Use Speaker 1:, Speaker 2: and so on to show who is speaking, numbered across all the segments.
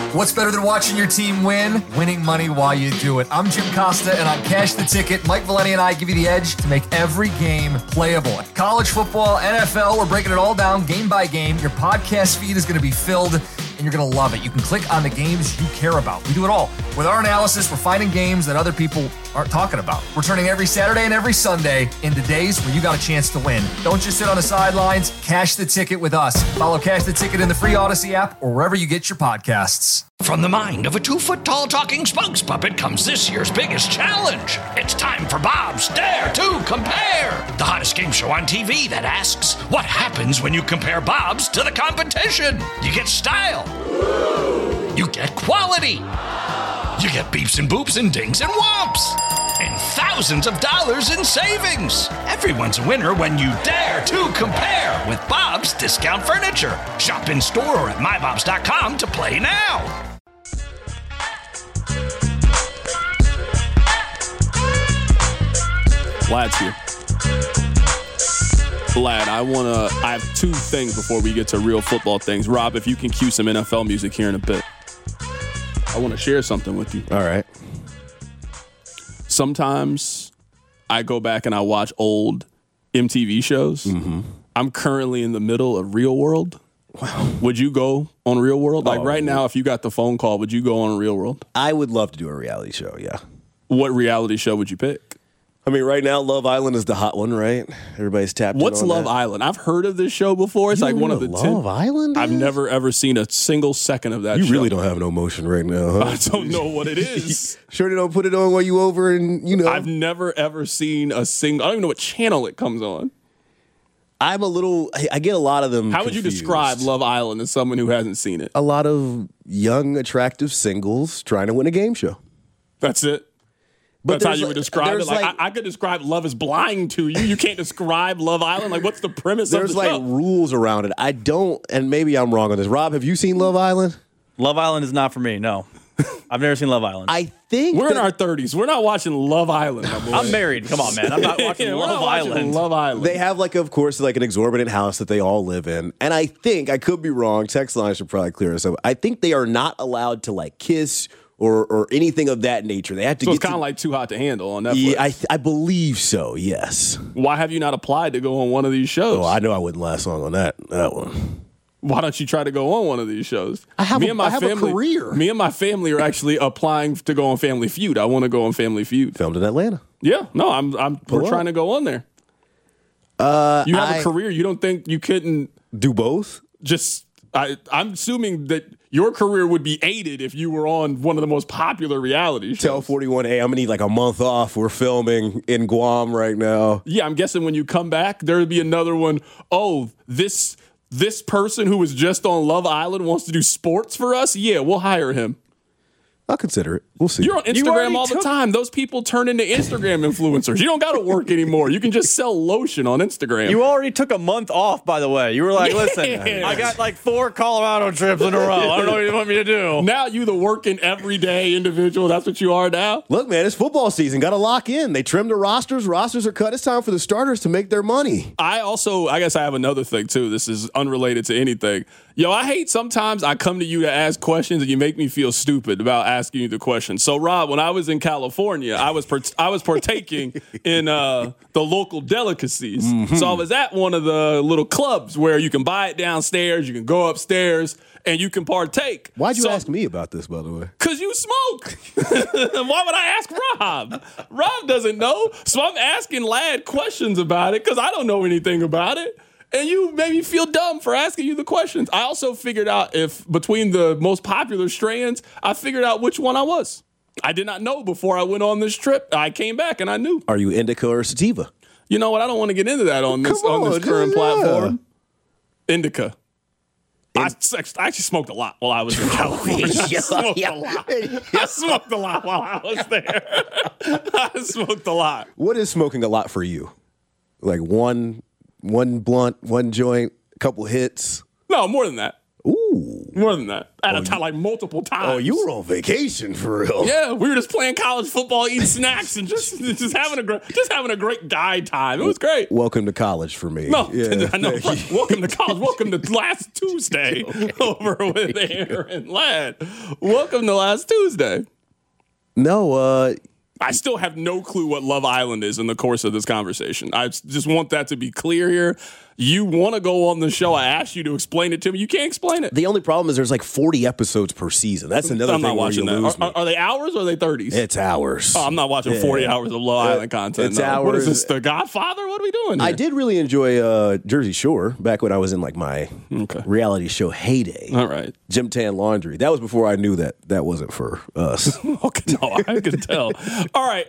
Speaker 1: What's better than watching your team win? Winning money while you do it. I'm Jim Costa, and on Cash the Ticket, Mike Valeni and I give you the edge to make every game playable. College football, NFL, we're breaking it all down game by game. Your podcast feed is going to be filled, and you're going to love it. You can click on the games you care about. We do it all. With our analysis, we're finding games that other people aren't talking about. We're turning every Saturday and every Sunday into days where you got a chance to win. Don't just sit on the sidelines. Cash the Ticket with us. Follow Cash the Ticket in the free Odyssey app or wherever you get your podcasts.
Speaker 2: From the mind of a 2-foot-tall talking spokes puppet comes this year's biggest challenge. It's time for Bob's Dare to Compare, the hottest game show on TV that asks, what happens when you compare Bob's to the competition? You get style. You get quality. You get beeps and boops and dings and whomps. And thousands of dollars in savings. Everyone's a winner when you dare to compare with Bob's Discount Furniture. Shop in store or at mybobs.com to play now.
Speaker 3: Vlad's here. Vlad, I have two things before we get to real football things. Rob, if you can cue some NFL music here in a bit. I want to share something with you.
Speaker 4: All right.
Speaker 3: Sometimes I go back and I watch old MTV shows. Mm-hmm. I'm currently in the middle of Real World. Wow. Would you go on Real World? Like right now, if you got the phone call, would you go on Real World?
Speaker 4: I would love to do a reality show, yeah.
Speaker 3: What reality show would you pick?
Speaker 4: I mean, right now, Love Island is the hot one, right? Everybody's tapped in on
Speaker 3: What's Love Island? I've heard of this show before. It's like one of the 10.
Speaker 4: Love Island?
Speaker 3: I've never, ever seen a single second of that show.
Speaker 4: You really don't have no emotion right now, huh?
Speaker 3: I don't know what it is.
Speaker 4: Sure they don't put it on while you over and,
Speaker 3: I've never, ever seen a single, I don't even know what channel it comes on.
Speaker 4: I get a lot of them
Speaker 3: How would you describe Love Island as someone who hasn't seen it?
Speaker 4: A lot of young, attractive singles trying to win a game show.
Speaker 3: That's it? That's how you would describe it? Like, I could describe Love is Blind to you. You can't describe Love Island? Like, what's the premise of the show?
Speaker 4: There's rules around it. I don't, and maybe I'm wrong on this. Rob, have you seen Love Island?
Speaker 5: Love Island is not for me, no. I've never seen Love Island.
Speaker 4: I think
Speaker 3: we're in our 30s. We're not watching Love Island, my boy.
Speaker 5: I'm married. Come on, man. I'm not watching Love Island.
Speaker 3: Love Island.
Speaker 4: They have, of course, an exorbitant house that they all live in. And I think, I could be wrong, text line should probably clear us up. I think they are not allowed to, kiss or anything of that nature. They have to.
Speaker 3: So it's kind of like Too Hot to Handle on Netflix.
Speaker 4: Yeah, I believe so. Yes.
Speaker 3: Why have you not applied to go on one of these shows?
Speaker 4: Oh, I know I wouldn't last long on that one.
Speaker 3: Why don't you try to go on one of these shows?
Speaker 4: I have a career.
Speaker 3: Me and my family are actually applying to go on Family Feud. I want to go on Family Feud.
Speaker 4: Filmed in Atlanta.
Speaker 3: Yeah. No, we're trying to go on there. You have a career. You don't think you couldn't
Speaker 4: do both?
Speaker 3: I'm assuming that your career would be aided if you were on one of the most popular reality shows.
Speaker 4: Tell 41A, I'm going to need a month off. We're filming in Guam right now.
Speaker 3: Yeah, I'm guessing when you come back, there would be another one. Oh, this person who was just on Love Island wants to do sports for us? Yeah, we'll hire him.
Speaker 4: I'll consider it. We'll see.
Speaker 3: You're on Instagram all the time. Those people turn into Instagram influencers. You don't got to work anymore. You can just sell lotion on Instagram.
Speaker 5: You already took a month off, by the way. You were like, listen, I got 4 Colorado trips in a row. I don't know what you want me to do.
Speaker 3: Now you the working everyday individual. That's what you are now?
Speaker 4: Look, man, it's football season. Got to lock in. They trimmed the rosters. Rosters are cut. It's time for the starters to make their money.
Speaker 3: I guess I have another thing, too. This is unrelated to anything. Yo, I hate sometimes I come to you to ask questions and you make me feel stupid about asking you the question. So, Rob, when I was in California, I was partaking in the local delicacies. Mm-hmm. So I was at one of the little clubs where you can buy it downstairs, you can go upstairs, and you can partake.
Speaker 4: Why'd you ask me about this, by the way?
Speaker 3: Because you smoke. Why would I ask Rob? Rob doesn't know. So I'm asking Lad questions about it because I don't know anything about it. And you made me feel dumb for asking you the questions. I also figured out if between the most popular strands, I figured out which one I was. I did not know before I went on this trip. I came back and I knew.
Speaker 4: Are you indica or sativa?
Speaker 3: You know what? I don't want to get into that on this current platform. Indica. I actually smoked a lot while I was in California. I smoked a lot while I was there. I smoked a lot.
Speaker 4: What is smoking a lot for you? One blunt, one joint, a couple hits?
Speaker 3: No, more than that.
Speaker 4: Ooh.
Speaker 3: More than that. At a time, like multiple times.
Speaker 4: Oh, you were on vacation for real.
Speaker 3: Yeah, we were just playing college football, eating snacks, and just having a great guy time. It was great.
Speaker 4: Welcome to college for me.
Speaker 3: No,
Speaker 4: Yeah.
Speaker 3: I know. Right. Welcome to college. Welcome to last Tuesday over with Aaron Ladd. Welcome to last Tuesday.
Speaker 4: No,
Speaker 3: I still have no clue what Love Island is in the course of this conversation. I just want that to be clear here. You want to go on the show. I asked you to explain it to me. You can't explain it.
Speaker 4: the only problem is there's like 40 episodes per season. That's another
Speaker 3: I'm
Speaker 4: thing
Speaker 3: not watching
Speaker 4: where you lose
Speaker 3: that.
Speaker 4: me.
Speaker 3: Are they hours or are they 30s?
Speaker 4: It's hours.
Speaker 3: I'm not watching 40 hours of Love Island content.
Speaker 4: It's
Speaker 3: no.
Speaker 4: hours.
Speaker 3: What is this, The Godfather? What are we doing here?
Speaker 4: I did really enjoy Jersey Shore back when I was in like my reality show heyday.
Speaker 3: All right.
Speaker 4: Gym Tan Laundry. That was before I knew that wasn't for us.
Speaker 3: Okay, no, I could tell. All right.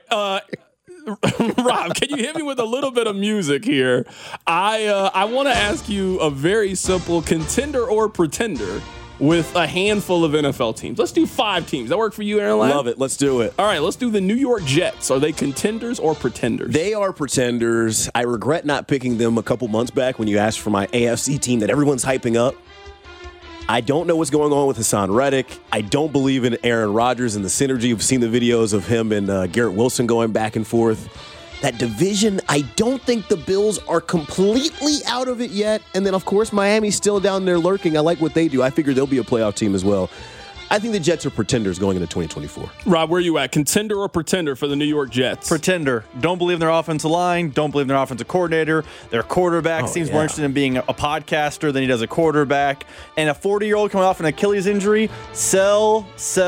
Speaker 3: Rob, can you hit me with a little bit of music here? I want to ask you a very simple contender or pretender with a handful of NFL teams. Let's do 5 teams. That work for you, Aaron Ladd?
Speaker 4: Love it. Let's do it.
Speaker 3: All right, let's do the New York Jets. Are they contenders or pretenders?
Speaker 4: They are pretenders. I regret not picking them a couple months back when you asked for my AFC team that everyone's hyping up. I don't know what's going on with Hassan Reddick. I don't believe in Aaron Rodgers and the synergy. We've seen the videos of him and Garrett Wilson going back and forth. That division, I don't think the Bills are completely out of it yet. And then, of course, Miami's still down there lurking. I like what they do. I figure they'll be a playoff team as well. I think the Jets are pretenders going into 2024.
Speaker 3: Rob, where are you at? Contender or pretender for the New York Jets?
Speaker 5: Pretender. Don't believe in their offensive line. Don't believe in their offensive coordinator. Their quarterback seems more interested in being a podcaster than he does a quarterback. And a 40-year-old coming off an Achilles injury, sell.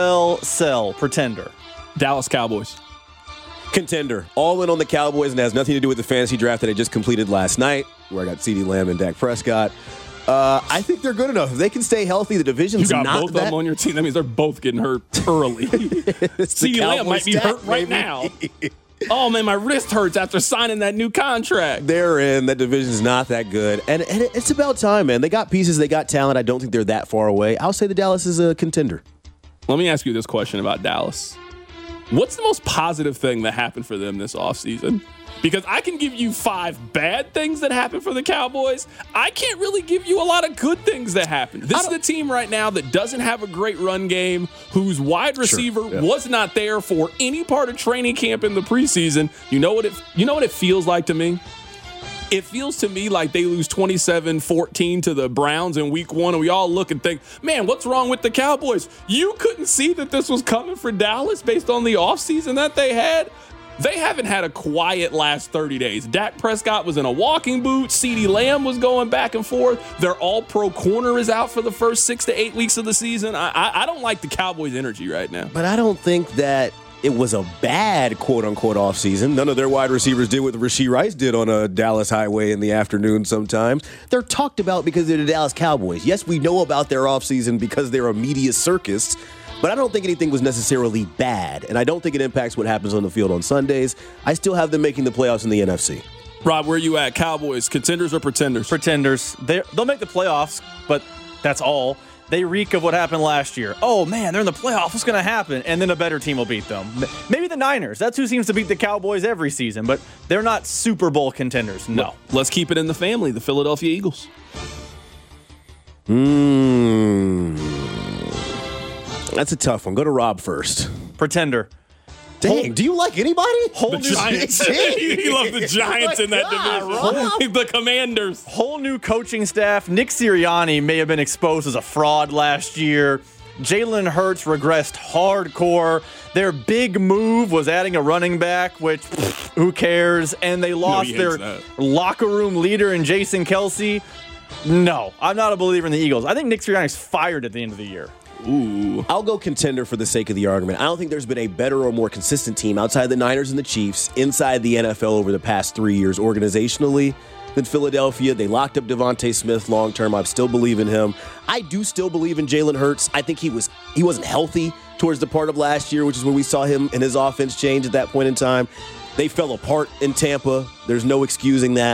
Speaker 5: Pretender.
Speaker 3: Dallas Cowboys.
Speaker 4: Contender. All in on the Cowboys, and it has nothing to do with the fantasy draft that I just completed last night, where I got CeeDee Lamb and Dak Prescott. I think they're good enough. If they can stay healthy, the division's
Speaker 3: You got
Speaker 4: not
Speaker 3: both of
Speaker 4: that.
Speaker 3: them on your team. That means they're both getting hurt early. CeeDee Lamb might be hurt right now. Oh, man, my wrist hurts after signing that new contract.
Speaker 4: They're in. That division's not that good. And it's about time, man. They got pieces. They got talent. I don't think they're that far away. I'll say the Dallas is a contender.
Speaker 3: Let me ask you this question about Dallas. What's the most positive thing that happened for them this offseason? Because I can give you 5 bad things that happened for the Cowboys. I can't really give you a lot of good things that happened. This is the team right now that doesn't have a great run game, whose wide receiver was not there for any part of training camp in the preseason. You know what it feels like to me? It feels to me like they lose 27-14 to the Browns in week 1, and we all look and think, man, what's wrong with the Cowboys? You couldn't see that this was coming for Dallas based on the offseason that they had? They haven't had a quiet last 30 days. Dak Prescott was in a walking boot. CeeDee Lamb was going back and forth. Their all-pro corner is out for the first 6 to 8 weeks of the season. I don't like the Cowboys' energy right now.
Speaker 4: But I don't think that it was a bad quote-unquote offseason. None of their wide receivers did what Rashee Rice did on a Dallas highway in the afternoon sometimes. They're talked about because they're the Dallas Cowboys. Yes, we know about their offseason because they're a media circus, but I don't think anything was necessarily bad, and I don't think it impacts what happens on the field on Sundays. I still have them making the playoffs in the NFC.
Speaker 3: Rob, where are you at? Cowboys, contenders or pretenders?
Speaker 5: Pretenders. They'll make the playoffs, but that's all. They reek of what happened last year. Oh, man, they're in the playoffs. What's going to happen? And then a better team will beat them. Maybe the Niners. That's who seems to beat the Cowboys every season, but they're not Super Bowl contenders. No.
Speaker 3: Let's keep it in the family, the Philadelphia Eagles.
Speaker 4: That's a tough one. Go to Rob first.
Speaker 5: Pretender.
Speaker 4: Dang, do you like anybody?
Speaker 3: The Giants. You love the Giants in that division. The Commanders.
Speaker 5: Whole new coaching staff. Nick Sirianni may have been exposed as a fraud last year. Jalen Hurts regressed hardcore. Their big move was adding a running back, which who cares? And they lost their locker room leader in Jason Kelce. No, I'm not a believer in the Eagles. I think Nick Sirianni's fired at the end of the year.
Speaker 4: Ooh. I'll go contender for the sake of the argument. I don't think there's been a better or more consistent team outside the Niners and the Chiefs inside the NFL over the past 3 years organizationally than Philadelphia. They locked up Devontae Smith long term. I still believe in him. I do still believe in Jalen Hurts. I think he wasn't healthy towards the part of last year, which is when we saw him and his offense change at that point in time. They fell apart in Tampa. There's no excusing that.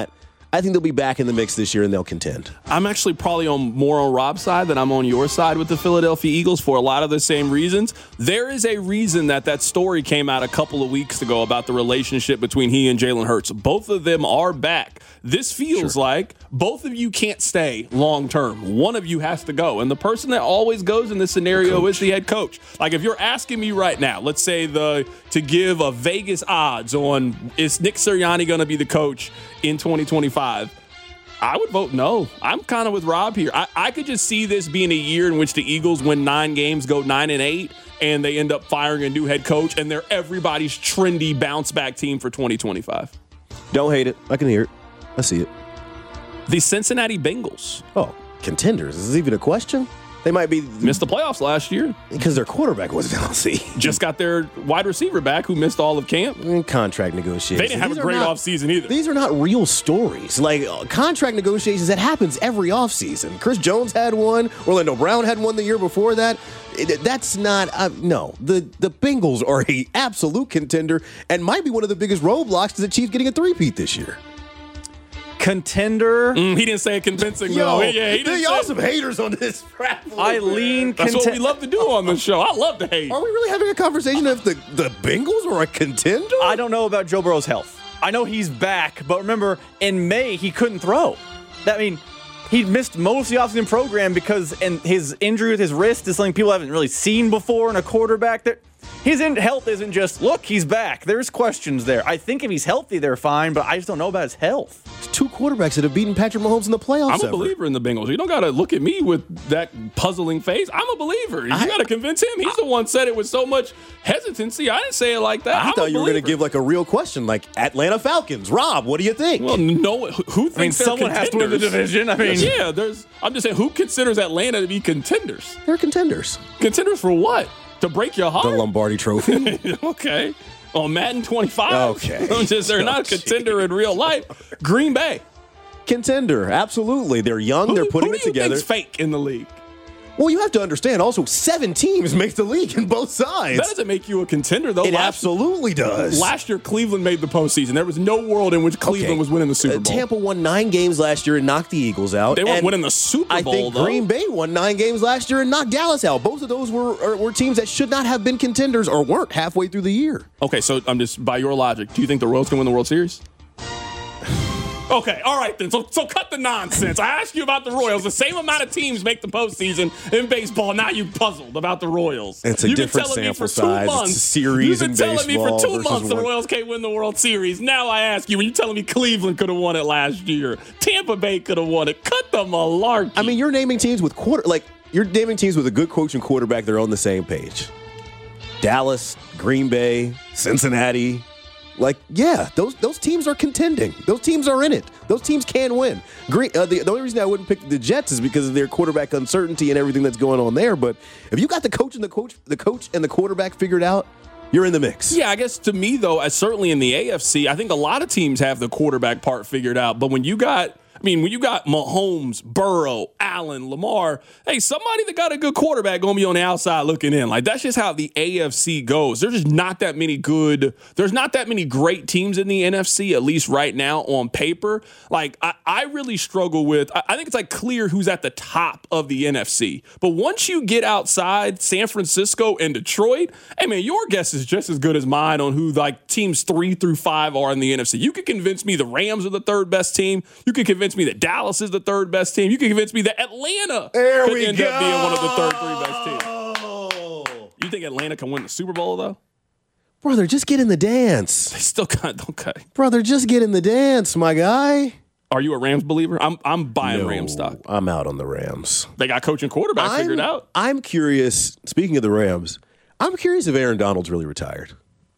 Speaker 4: I think they'll be back in the mix this year and they'll contend.
Speaker 3: I'm actually probably more on Rob's side than I'm on your side with the Philadelphia Eagles for a lot of the same reasons. There is a reason that story came out a couple of weeks ago about the relationship between he and Jalen Hurts. Both of them are back. This feels like both of you can't stay long term. One of you has to go. And the person that always goes in this scenario is the head coach. Like if you're asking me right now, let's say to give a Vegas odds on is Nick Sirianni going to be the coach in 2025, I would vote no. I'm kind of with Rob here. I could just see this being a year in which the Eagles win 9 games, go 9-8, and they end up firing a new head coach, and they're everybody's trendy bounce-back team for 2025.
Speaker 4: Don't hate it. I can hear it. I see it.
Speaker 3: The Cincinnati Bengals.
Speaker 4: Oh, contenders. Is this even a question? They might be.
Speaker 3: Missed the playoffs last year.
Speaker 4: Because their quarterback wasn't healthy.
Speaker 3: Just got their wide receiver back who missed all of camp.
Speaker 4: Contract negotiations.
Speaker 3: They didn't have a great offseason either.
Speaker 4: These are not real stories. Like contract negotiations, that happens every offseason. Chris Jones had one. Orlando Brown had one the year before that. That's not, no. The Bengals are a absolute contender and might be one of the biggest roadblocks to the Chiefs getting a three-peat this year.
Speaker 5: Contender.
Speaker 3: He didn't say it convincing, though. Yeah, he didn't.
Speaker 4: Y'all some haters on this.
Speaker 5: I lean.
Speaker 3: That's what we love to do on this show. I love to hate.
Speaker 4: Are we really having a conversation if the Bengals are a contender?
Speaker 5: I don't know about Joe Burrow's health. I know he's back, but remember, in May, he couldn't throw. He missed most of the offseason program because his injury with his wrist is something people haven't really seen before in a quarterback. His health isn't just, look, he's back. There's questions there. I think if he's healthy, they're fine, but I just don't know about his health.
Speaker 4: It's 2 quarterbacks that have beaten Patrick Mahomes in the playoffs.
Speaker 3: I'm a believer in the Bengals. You don't got to look at me with that puzzling face. I'm a believer. You got to convince him. He's the one said it with so much hesitancy. I didn't say it like that.
Speaker 4: I thought you were going to give like a real question, like Atlanta Falcons. Rob, what do you think?
Speaker 3: Well, no. Who thinks
Speaker 5: someone has to win the division?
Speaker 3: Yeah. I'm just saying, who considers Atlanta to be contenders?
Speaker 4: They're contenders.
Speaker 3: Contenders for what? To break your heart?
Speaker 4: The Lombardi Trophy.
Speaker 3: Okay. On Madden 25.
Speaker 4: Okay.
Speaker 3: They're not a contender in real life. Green Bay.
Speaker 4: Contender, absolutely. They're young. They're putting it together.
Speaker 3: Who do you think's fake in the league?
Speaker 4: Well, you have to understand also 7 teams make the league in both sides.
Speaker 3: That doesn't make you a contender, though.
Speaker 4: It absolutely does.
Speaker 3: Last year, Cleveland made the postseason. There was no world in which Cleveland was winning the Super Bowl.
Speaker 4: Tampa won 9 games last year and knocked the Eagles out.
Speaker 3: They weren't winning the Super Bowl,
Speaker 4: I think Green Bay won 9 games last year and knocked Dallas out. Both of those were teams that should not have been contenders or weren't halfway through the year.
Speaker 3: Okay, so I'm just, by your logic, do you think the Royals can win the World Series? Okay, all right then. So cut the nonsense. I asked you about the Royals. The same amount of teams make the postseason in baseball. Now you puzzled about the Royals.
Speaker 4: It's a different sample size. It's a series in baseball.
Speaker 3: You've been telling me for 2 months the Royals can't win the World Series. Now I ask you, when you're telling me Cleveland could have won it last year, Tampa Bay could have won it. Cut the malarkey.
Speaker 4: I mean, you're naming teams with you're naming teams with a good coach and quarterback. They're on the same page. Dallas, Green Bay, Cincinnati. Those teams are contending. Those teams are in it. Those teams can win. The only reason I wouldn't pick the Jets is because of their quarterback uncertainty and everything that's going on there. But if you got the coach and the quarterback figured out, you're in the mix.
Speaker 3: Yeah, I guess to me though, certainly in the AFC, I think a lot of teams have the quarterback part figured out. But when you got Mahomes, Burrow, Allen, Lamar, hey, somebody that got a good quarterback going to be on the outside looking in. Like, that's just how the AFC goes. There's just not that many great teams in the NFC, at least right now on paper. Like, I really struggle with, I think it's like clear who's at the top of the NFC. But once you get outside San Francisco and Detroit, hey, man, your guess is just as good as mine on who, like, teams 3 through 5 are in the NFC. You could convince me the Rams are the 3rd best team. You could convince me that Dallas is the 3rd best team. You can convince me that Atlanta could end up being one of the 3rd best teams. You think Atlanta can win the Super Bowl, though?
Speaker 4: Brother, just get in the dance.
Speaker 3: They still can't. Okay.
Speaker 4: Brother, just get in the dance, my guy.
Speaker 3: Are you a Rams believer? I'm buying Rams stock.
Speaker 4: I'm out on the Rams.
Speaker 3: They got coach and quarterback figured out.
Speaker 4: I'm curious, speaking of the Rams, I'm curious if Aaron Donald's really retired.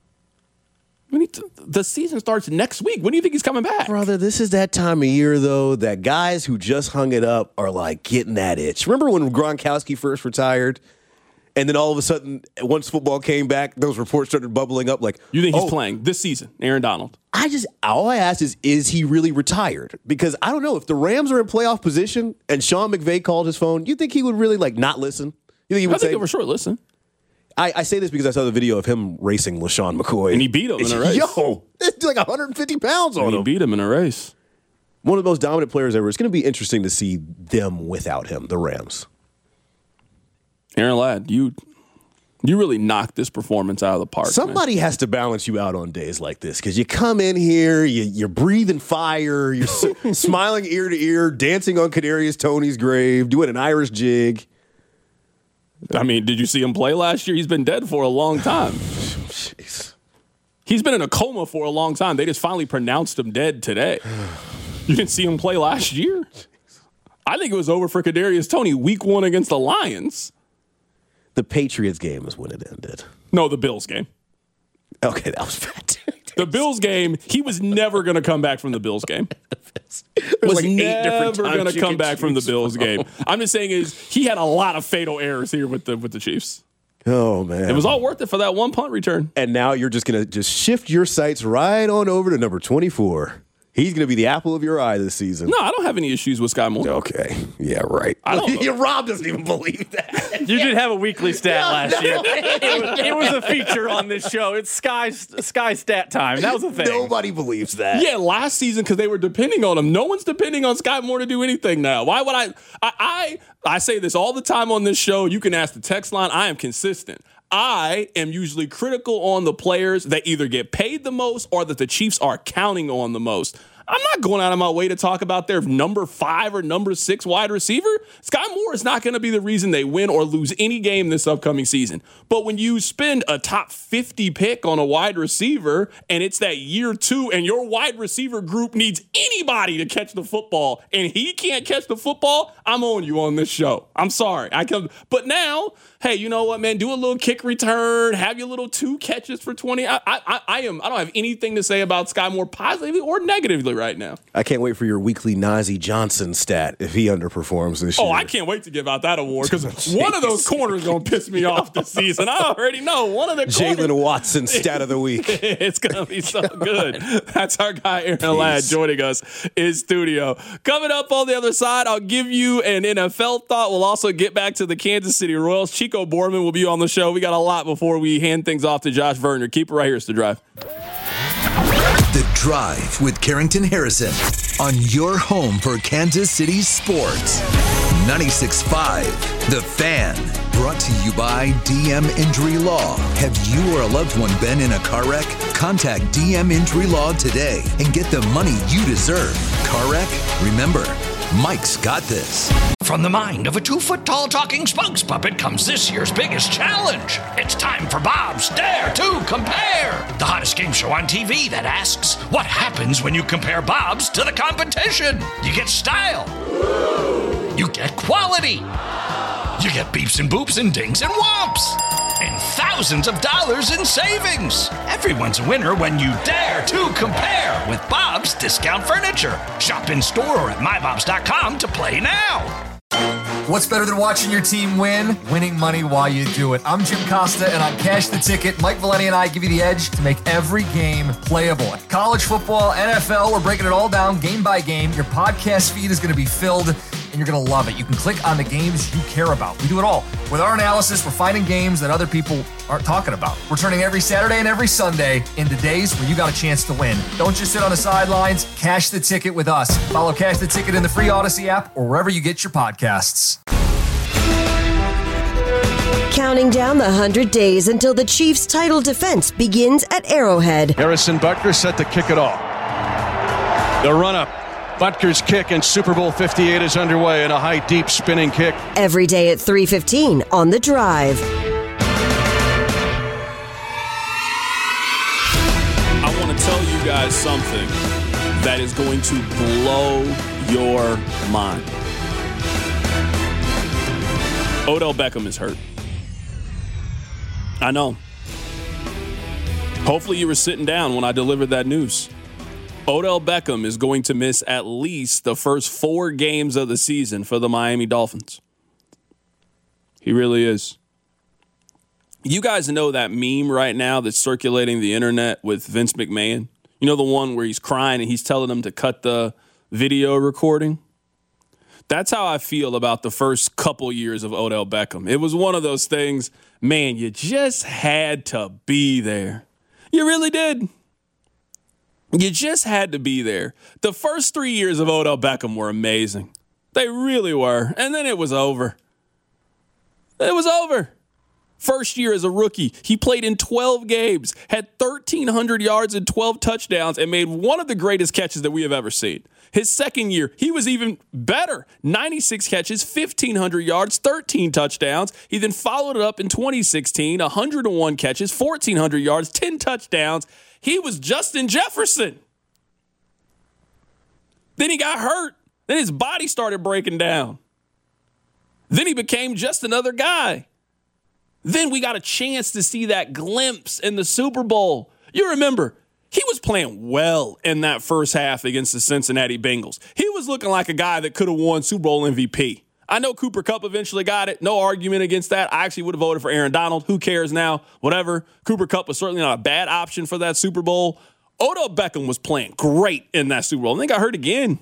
Speaker 3: The season starts next week. When do you think he's coming back?
Speaker 4: Brother, this is that time of year, though, that guys who just hung it up are like getting that itch. Remember when Gronkowski first retired? And then all of a sudden, once football came back, those reports started bubbling up like,
Speaker 3: you think he's playing this season, Aaron Donald?
Speaker 4: All I asked is he really retired? Because I don't know. If the Rams are in playoff position and Sean McVay called his phone, you think he would really not listen? You think he would
Speaker 3: I think for sure listen.
Speaker 4: I say this because I saw the video of him racing LaShawn McCoy.
Speaker 3: And he beat him in a race.
Speaker 4: Yo, it's like 150 pounds on him.
Speaker 3: He beat him in a race.
Speaker 4: One of the most dominant players ever. It's going to be interesting to see them without him, the Rams.
Speaker 3: Aaron Ladd, you really knocked this performance out of the park.
Speaker 4: Somebody has to balance you out on days like this because you come in here, you're breathing fire, you're smiling ear to ear, dancing on Kadarius Toney's grave, doing an Irish jig.
Speaker 3: I mean, did you see him play last year? He's been dead for a long time.
Speaker 4: Jeez.
Speaker 3: He's been in a coma for a long time. They just finally pronounced him dead today. You didn't see him play last year? I think it was over for Kadarius Toney week 1 against the Lions.
Speaker 4: The Patriots game is when it ended.
Speaker 3: No, the Bills game.
Speaker 4: Okay, that was bad.
Speaker 3: The Bills game, he was never going to come back from the Bills game.
Speaker 4: was
Speaker 3: like 8 different times going to come back from the Bills game. I'm just saying is he had a lot of fatal errors here with the Chiefs.
Speaker 4: Oh, man.
Speaker 3: It was all worth it for that one punt return.
Speaker 4: And now you're just going to just shift your sights right on over to number 24. He's going to be the apple of your eye this season.
Speaker 3: No, I don't have any issues with Sky Moore.
Speaker 4: Okay. Yeah, right. Rob doesn't even believe that.
Speaker 5: You did have a weekly stat last year. It was a feature on this show. It's Sky stat time. That was a thing.
Speaker 4: Nobody believes that.
Speaker 3: Yeah, last season because they were depending on him. No one's depending on Sky Moore to do anything now. Why would I say this all the time on this show. You can ask the text line. I am consistent. I am usually critical on the players that either get paid the most or that the Chiefs are counting on the most. I'm not going out of my way to talk about their number 5 or number 6 wide receiver. Sky Moore is not going to be the reason they win or lose any game this upcoming season. But when you spend a top 50 pick on a wide receiver and it's that year 2 and your wide receiver group needs anybody to catch the football and he can't catch the football, I'm on you on this show. I'm sorry. But now, hey, you know what, man? Do a little kick return. Have your little 2 catches for 20. I don't have anything to say about Sky Moore positively or negatively right now.
Speaker 4: I can't wait for your weekly Najee Johnson stat if he underperforms this year.
Speaker 3: Oh, I can't wait to give out that award because one of those corners is going to piss me off this season. I already know. One of the
Speaker 4: Jalen Watson stat of the week.
Speaker 3: It's going to be so good. That's our guy, Aaron Ladd, joining us in studio. Coming up on the other side, I'll give you an NFL thought. We'll also get back to the Kansas City Royals. Chico Borman will be on the show. We got a lot before we hand things off to Josh Verner. Keep it right here. It's The Drive.
Speaker 6: The Drive with Carrington Harrison on your home for Kansas City sports. 96.5 The Fan. Brought to you by DM Injury Law. Have you or a loved one been in a car wreck? Contact DM Injury Law today and get the money you deserve. Car wreck? Remember, Mike's got this.
Speaker 2: From the mind of a 2-foot-tall talking spokes puppet comes this year's biggest challenge. It's time for Bob's Dare to Compare, the hottest game show on TV that asks, what happens when you compare Bob's to the competition? You get style. You get quality. You get beeps and boops and dings and whomps. And thousands of dollars in savings. Everyone's a winner when you dare to compare with Bob's Discount Furniture. Shop in store or at mybobs.com to play now.
Speaker 1: What's better than watching your team win? Winning money while you do it. I'm Jim Costa, and on Cash the Ticket, Mike Valeni and I give you the edge to make every game playable. College football, NFL, we're breaking it all down game by game. Your podcast feed is going to be filled, and you're going to love it. You can click on the games you care about. We do it all. With our analysis, we're finding games that other people aren't talking about. We're turning every Saturday and every Sunday into days where you got a chance to win. Don't just sit on the sidelines. Cash the Ticket with us. Follow Cash the Ticket in the free Odyssey app or wherever you get your podcasts.
Speaker 7: Counting down the 100 days until the Chiefs' title defense begins at Arrowhead.
Speaker 8: Harrison Butker set to kick it off. The run-up. Butker's kick in Super Bowl 58 is underway in a high, deep spinning kick.
Speaker 7: Every day at 3:15 on The Drive.
Speaker 3: I want to tell you guys something that is going to blow your mind. Odell Beckham is hurt. I know. Hopefully you were sitting down when I delivered that news. Odell Beckham is going to miss at least the first 4 games of the season for the Miami Dolphins. He really is. You guys know that meme right now that's circulating the internet with Vince McMahon? You know the one where he's crying and he's telling them to cut the video recording? That's how I feel about the first couple years of Odell Beckham. It was one of those things, man, you just had to be there. You really did. You just had to be there. The first 3 years of Odell Beckham were amazing. They really were. And then it was over. It was over. First year as a rookie, he played in 12 games, had 1,300 yards and 12 touchdowns, and made one of the greatest catches that we have ever seen. His second year, he was even better. 96 catches, 1,500 yards, 13 touchdowns. He then followed it up in 2016, 101 catches, 1,400 yards, 10 touchdowns. He was Justin Jefferson. Then he got hurt. Then his body started breaking down. Then he became just another guy. Then we got a chance to see that glimpse in the Super Bowl. You remember, he was playing well in that first half against the Cincinnati Bengals. He was looking like a guy that could have won Super Bowl MVP. I know Cooper Kupp eventually got it. No argument against that. I actually would have voted for Aaron Donald. Who cares now? Whatever. Cooper Kupp was certainly not a bad option for that Super Bowl. Odell Beckham was playing great in that Super Bowl. And they got hurt again.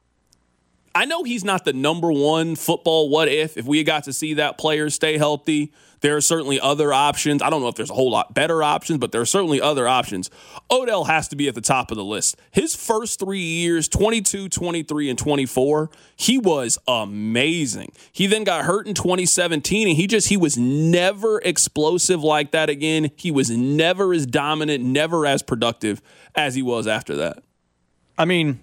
Speaker 3: I know he's not the number one football what if we got to see that player stay healthy. There are certainly other options. I don't know if there's a whole lot better options, but there are certainly other options. Odell has to be at the top of the list. His first 3 years, 22, 23, and 24, he was amazing. He then got hurt in 2017, and he was never explosive like that again. He was never as dominant, never as productive as he was after that.
Speaker 5: I mean,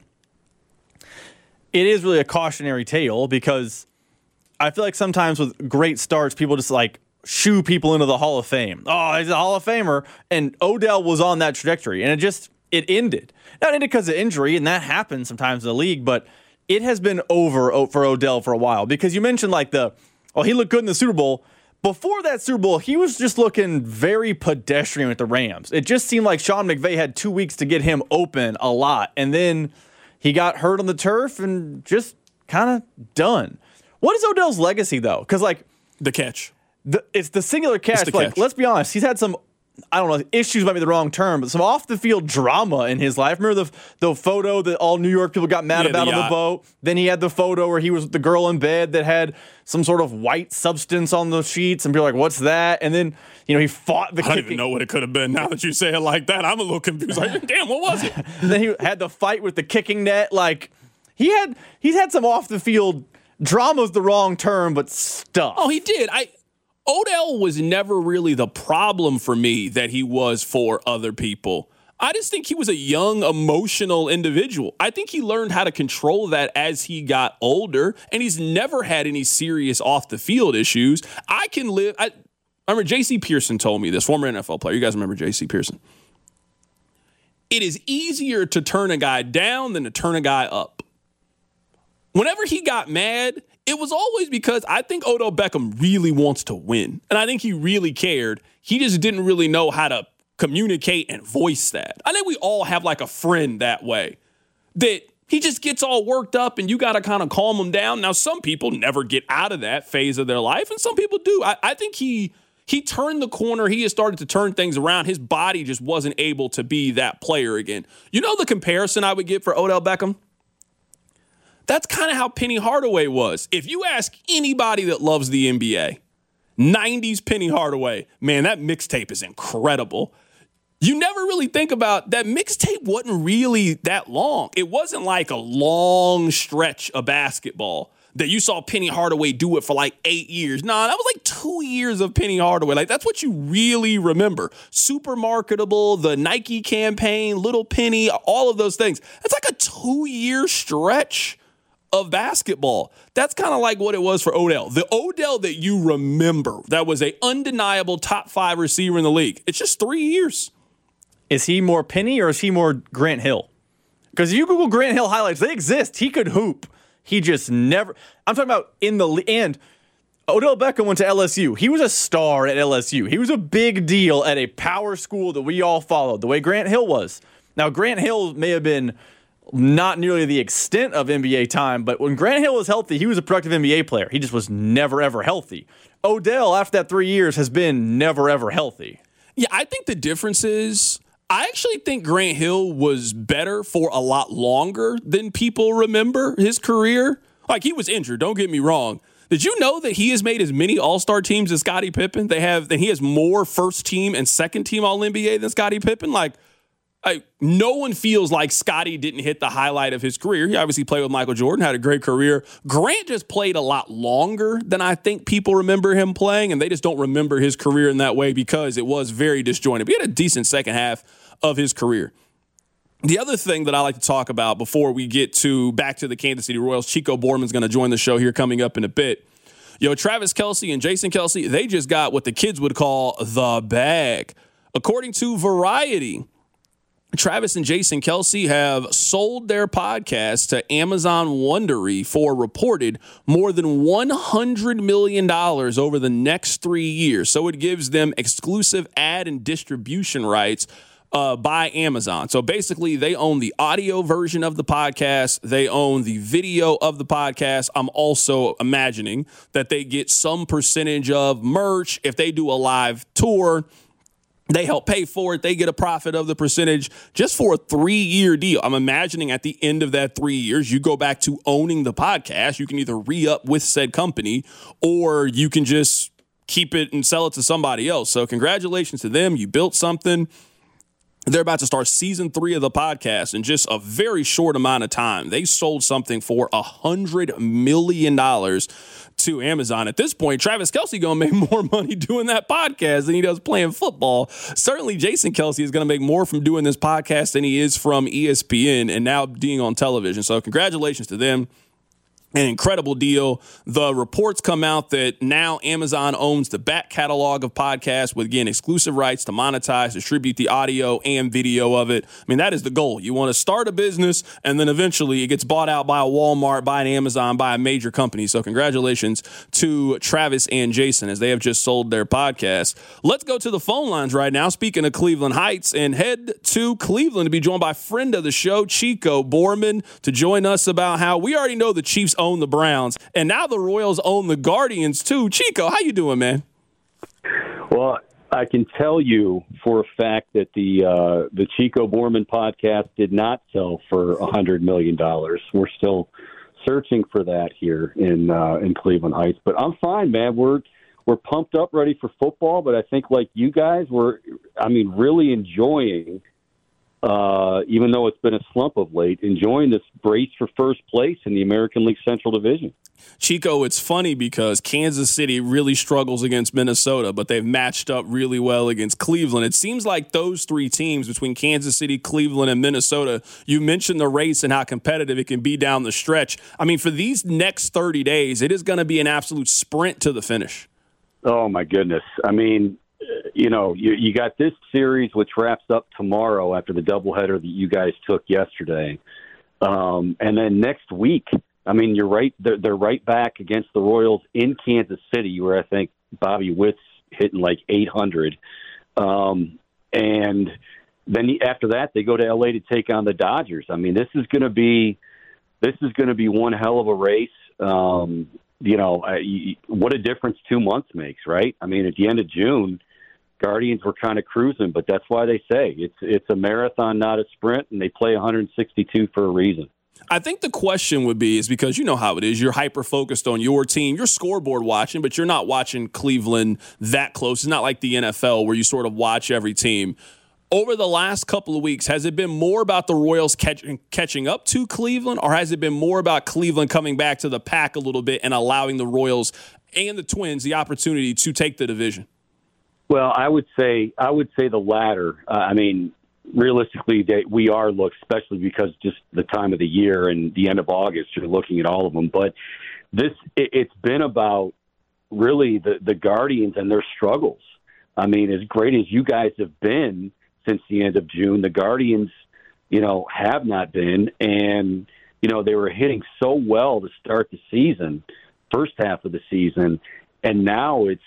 Speaker 5: it is really a cautionary tale because I feel like sometimes with great starts, people just like shoo people into the Hall of Fame. Oh, he's a Hall of Famer. And Odell was on that trajectory, and it ended. Not ended because of injury, and that happens sometimes in the league, but it has been over for Odell for a while because you mentioned he looked good in the Super Bowl. Before that Super Bowl, he was just looking very pedestrian with the Rams. It just seemed like Sean McVay had 2 weeks to get him open a lot, and then he got hurt on the turf and just kind of done. What is Odell's legacy, though? Because,
Speaker 3: the catch.
Speaker 5: It's the singular catch. Let's be honest. He's had some, I don't know, issues might be the wrong term, but some off-the-field drama in his life. Remember the photo that all New York people got mad about on the boat? Then he had the photo where he was with the girl in bed that had some sort of white substance on the sheets, and people were like, what's that? And then, he fought the
Speaker 3: I don't even know what it could have been. Now that you say it like that, I'm a little confused. Damn, what was it?
Speaker 5: And then he had the fight with the kicking net. He's had some off-the-field drama's the wrong term, but stuff.
Speaker 3: Oh, he did. Odell was never really the problem for me that he was for other people. I just think he was a young, emotional individual. I think he learned how to control that as he got older, and he's never had any serious off-the-field issues. I remember J.C. Pearson told me this, former NFL player. You guys remember J.C. Pearson? It is easier to turn a guy down than to turn a guy up. Whenever he got mad, it was always because I think Odell Beckham really wants to win. And I think he really cared. He just didn't really know how to communicate and voice that. I think we all have a friend that way. That he just gets all worked up and you got to kind of calm him down. Now, some people never get out of that phase of their life, and some people do. I think he turned the corner. He has started to turn things around. His body just wasn't able to be that player again. You know the comparison I would get for Odell Beckham? That's kind of how Penny Hardaway was. If you ask anybody that loves the NBA, 90s Penny Hardaway, man, that mixtape is incredible. You never really think about that mixtape wasn't really that long. It wasn't like a long stretch of basketball that you saw Penny Hardaway do it for 8 years. Nah, that was 2 years of Penny Hardaway. That's what you really remember. Super marketable, the Nike campaign, Little Penny, all of those things. That's a 2-year stretch of basketball. That's kind of like what it was for Odell. The Odell that you remember that was a undeniable top 5 receiver in the league. It's just 3 years.
Speaker 5: Is he more Penny or is he more Grant Hill? Because if you Google Grant Hill highlights, they exist. He could hoop. He just never. I'm talking about in the and Odell Beckham went to LSU. He was a star at LSU. He was a big deal at a power school that we all followed, the way Grant Hill was. Now, Grant Hill may have been not nearly the extent of NBA time, but when Grant Hill was healthy, he was a productive NBA player. He just was never, ever healthy. Odell, after that 3 years, has been never, ever healthy.
Speaker 3: Yeah, I think the difference is I actually think Grant Hill was better for a lot longer than people remember his career. He was injured, don't get me wrong. Did you know that he has made as many All-Star teams as Scottie Pippen? He has more first-team and second-team All-NBA than Scottie Pippen? no one feels like Scotty didn't hit the highlight of his career. He obviously played with Michael Jordan, had a great career. Grant just played a lot longer than I think people remember him playing, and they just don't remember his career in that way because it was very disjointed. But he had a decent second half of his career. The other thing that I like to talk about before we get back to the Kansas City Royals, Chico Borman's going to join the show here coming up in a bit. Travis Kelce and Jason Kelce, they just got what the kids would call the bag. According to Variety, Travis and Jason Kelce have sold their podcast to Amazon Wondery for reported more than $100 million over the next 3 years. So it gives them exclusive ad and distribution rights by Amazon. So basically, they own the audio version of the podcast. They own the video of the podcast. I'm also imagining that they get some percentage of merch. If they do a live tour, they help pay for it. They get a profit of the percentage just for a 3-year deal. I'm imagining at the end of that 3 years, you go back to owning the podcast. You can either re-up with said company or you can just keep it and sell it to somebody else. So congratulations to them. You built something. They're about to start season 3 of the podcast in just a very short amount of time. They sold something for $100 million to Amazon. At this point, Travis Kelce going to make more money doing that podcast than he does playing football. Certainly, Jason Kelce is going to make more from doing this podcast than he is from ESPN and now being on television. So congratulations to them. An incredible deal. The reports come out that now Amazon owns the back catalog of podcasts with, again, exclusive rights to monetize, distribute the audio and video of it. I mean, that is the goal. You want to start a business, and then eventually it gets bought out by a Walmart, by an Amazon, by a major company. So congratulations to Travis and Jason as they have just sold their podcast. Let's go to the phone lines right now, speaking of Cleveland Heights, and head to Cleveland to be joined by friend of the show, Chico Borman, to join us about how we already know the Chiefs own the Browns, and now the Royals own the Guardians too. Chico, how you doing, man?
Speaker 9: Well, I can tell you for a fact that the Chico Borman podcast did not sell for $100 million. We're still searching for that here in Cleveland Heights, but I'm fine, man. We're pumped up, ready for football. But I think, like you guys, really enjoying. Even though it's been a slump of late, enjoying this race for first place in the American League Central Division.
Speaker 3: Chico, it's funny because Kansas City really struggles against Minnesota, but they've matched up really well against Cleveland. It seems like those 3 teams between Kansas City, Cleveland, and Minnesota, you mentioned the race and how competitive it can be down the stretch. I mean, for these next 30 days, it is going to be an absolute sprint to the finish.
Speaker 9: Oh, my goodness. I mean, you got this series, which wraps up tomorrow after the doubleheader that you guys took yesterday. And then next week, I mean, you're right. They're right back against the Royals in Kansas City, where I think Bobby Witt's hitting like 800. And then after that, they go to LA to take on the Dodgers. I mean, this is going to be one hell of a race. What a difference 2 months makes, right? I mean, at the end of June, Guardians were kind of cruising, but that's why they say it's a marathon, not a sprint, and they play 162 for a reason.
Speaker 3: I think the question would be is because you know how it is. You're hyper-focused on your team. You're scoreboard watching, but you're not watching Cleveland that close. It's not like the NFL where you sort of watch every team. Over the last couple of weeks, has it been more about the Royals catching up to Cleveland, or has it been more about Cleveland coming back to the pack a little bit and allowing the Royals and the Twins the opportunity to take the division?
Speaker 9: Well, I would say the latter. I mean, realistically, we are looked, especially because just the time of the year and the end of August, you're looking at all of them. But it's been about really the Guardians and their struggles. I mean, as great as you guys have been since the end of June, the Guardians, have not been. And, they were hitting so well to start the season, first half of the season. And now it's,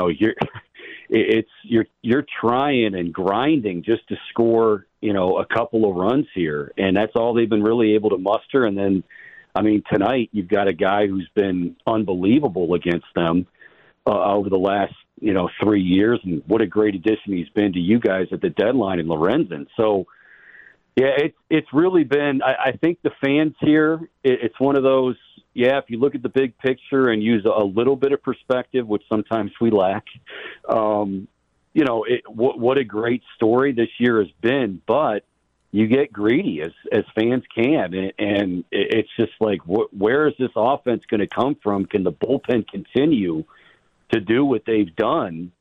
Speaker 9: you're trying and grinding just to score, a couple of runs here. And that's all they've been really able to muster. And then, I mean, tonight you've got a guy who's been unbelievable against them over the last, 3 years. And what a great addition he's been to you guys at the deadline in Lorenzen. So, yeah, it's really been, I think the fans here, it's one of those, if you look at the big picture and use a little bit of perspective, which sometimes we lack, what a great story this year has been. But you get greedy as fans can, and it's just like, where is this offense going to come from? Can the bullpen continue to do what they've done?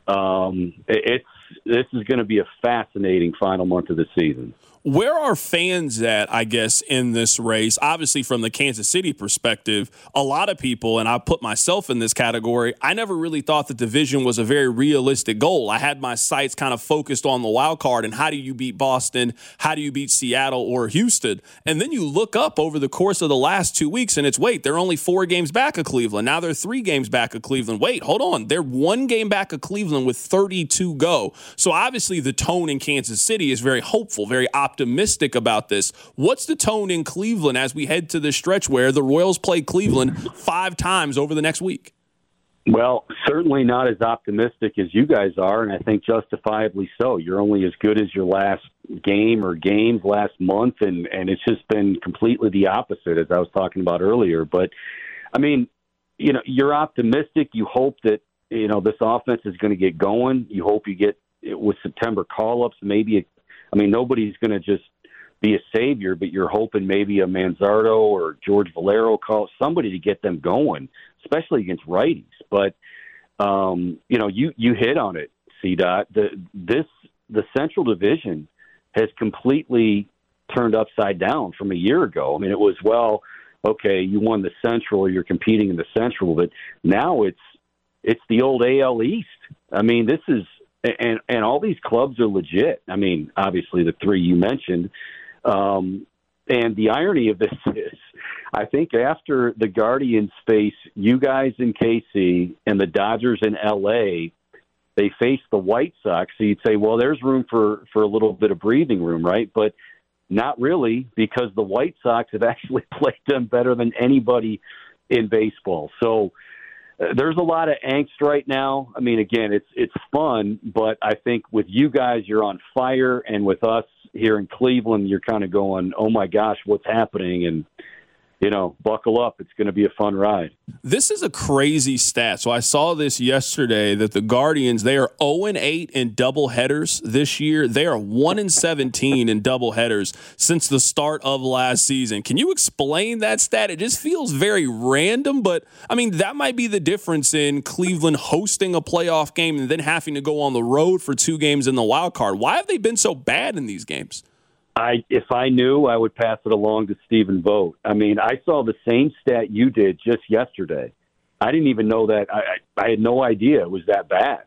Speaker 9: This is going to be a fascinating final month of the season.
Speaker 3: Where are fans at, I guess, in this race? Obviously, from the Kansas City perspective, a lot of people, and I put myself in this category, I never really thought the division was a very realistic goal. I had my sights kind of focused on the wild card and how do you beat Boston, how do you beat Seattle or Houston? And then you look up over the course of the last 2 weeks, and it's, wait, they're only 4 games back of Cleveland. Now they're 3 games back of Cleveland. Wait, hold on. They're 1 game back of Cleveland with 32 go. So obviously the tone in Kansas City is very hopeful, very optimistic about this. What's the tone in Cleveland as we head to this stretch where the Royals play Cleveland 5 times over the next week?
Speaker 9: Well, certainly not as optimistic as you guys are, and I think justifiably so. You're only as good as your last game or games last month, and it's just been completely the opposite, as I was talking about earlier. But, I mean, you know, you're optimistic. You hope that, you know, this offense is going to get going. You hope you get, with September call-ups, maybe nobody's going to just be a savior, but you're hoping maybe a Manzardo or George Valero call somebody to get them going, especially against righties. But, you know, you hit on it, C-Dot. The Central Division has completely turned upside down from a year ago. I mean, it was, well, okay, you won the Central, you're competing in the Central, but now it's the old AL East. I mean, this is, and all these clubs are legit. I mean, obviously the 3 you mentioned. And the irony of this is, I think after the Guardians face you guys in KC and the Dodgers in LA, they face the White Sox. So you'd say, well, there's room for a little bit of breathing room, right? But not really, because the White Sox have actually played them better than anybody in baseball. So there's a lot of angst right now. I mean, again, it's fun, but I think with you guys, you're on fire, and with us here in Cleveland, you're kind of going, oh my gosh, what's happening? And, you know, buckle up. It's going to be a fun ride.
Speaker 3: This is a crazy stat. So I saw this yesterday that the Guardians, they are 0-8 in doubleheaders this year. They are 1-17 in doubleheaders since the start of last season. Can you explain that stat? It just feels very random, but I mean, that might be the difference in Cleveland hosting a playoff game and then having to go on the road for 2 games in the wild card. Why have they been so bad in these games?
Speaker 9: If I knew, I would pass it along to Stephen Vogt. I mean, I saw the same stat you did just yesterday. I didn't even know that. I had no idea it was that bad.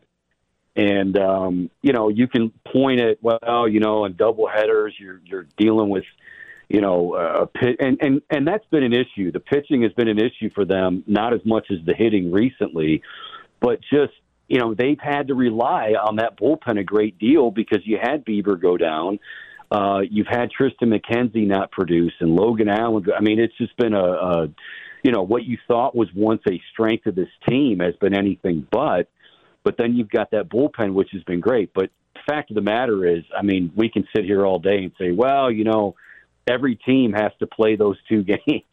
Speaker 9: And, you know, you can point at, well, you know, in double headers, you're dealing with, you know, a pit. And that's been an issue. The pitching has been an issue for them, not as much as the hitting recently, but just, you know, they've had to rely on that bullpen a great deal because you had Bieber go down. You've had Tristan McKenzie not produce, and Logan Allen. I mean, it's just been you know, what you thought was once a strength of this team has been anything but. But then you've got that bullpen, which has been great. But the fact of the matter is, I mean, we can sit here all day and say, well, you know, every team has to play those 2 games.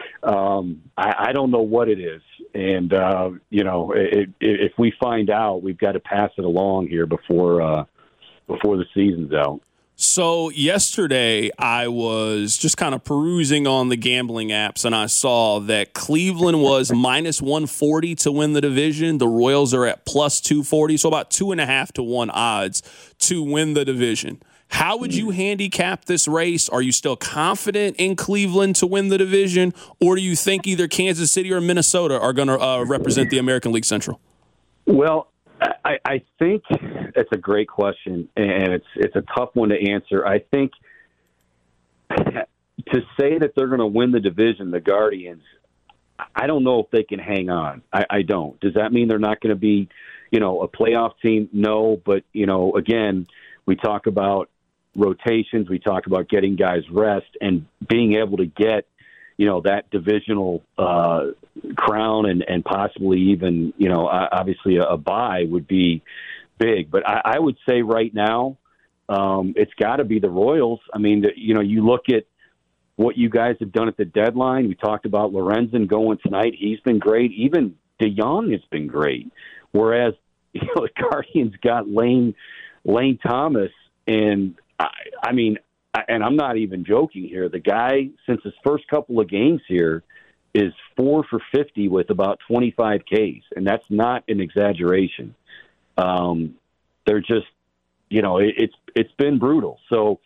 Speaker 9: I don't know what it is. And, you know, if we find out, we've got to pass it along here before the season's out.
Speaker 3: So yesterday I was just kind of perusing on the gambling apps, and I saw that Cleveland was minus 140 to win the division. The Royals are at plus 240, so about 2.5 to 1 odds to win the division. How would you handicap this race? Are you still confident in Cleveland to win the division, or do you think either Kansas City or Minnesota are going to represent the American League Central?
Speaker 9: Well, I think it's a great question, and it's a tough one to answer. I think to say that they're going to win the division, the Guardians, I don't know if they can hang on. I don't. Does that mean they're not going to be, you know, a playoff team? No, but, you know, again, we talk about rotations. We talk about getting guys rest and being able to get, you know, that divisional crown and possibly even, you know, obviously a bye would be big. But I would say right now it's got to be the Royals. I mean, you know, you look at what you guys have done at the deadline. We talked about Lorenzen going tonight. He's been great. Even DeYoung has been great. Whereas, you know, the Guardians got Lane Thomas. And, I mean, and I'm not even joking here, the guy, since his first couple of games here, is 4 for 50 with about 25 Ks, and that's not an exaggeration. They're just, it's been brutal. So